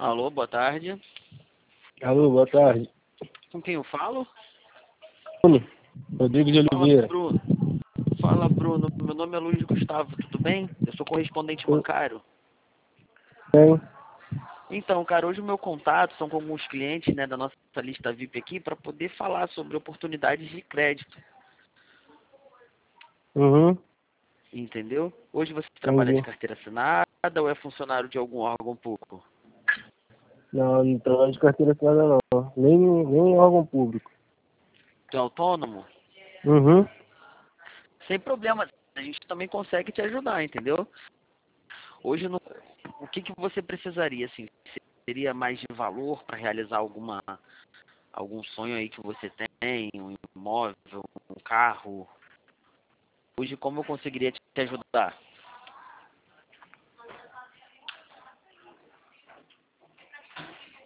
Alô, boa tarde. Alô, boa tarde. Com quem eu falo? Rodrigo de Oliveira. Fala, Bruno. Meu nome é Luiz Gustavo, tudo bem? Eu sou correspondente bancário. Bem, Então, cara, hoje o meu contato são com alguns clientes, né, da nossa lista VIP aqui para poder falar sobre oportunidades de crédito, entendeu? Hoje você trabalha de entendi. carteira assinada ou é funcionário de algum órgão público? Não trabalho de carteira assinada não. Nem em órgão público. Tu é autônomo? Uhum. Sem problema, a gente também consegue te ajudar, entendeu? Hoje, o que que você precisaria, assim? Seria mais de valor para realizar algum sonho aí que você tem, um imóvel, um carro? Hoje, como eu conseguiria te ajudar?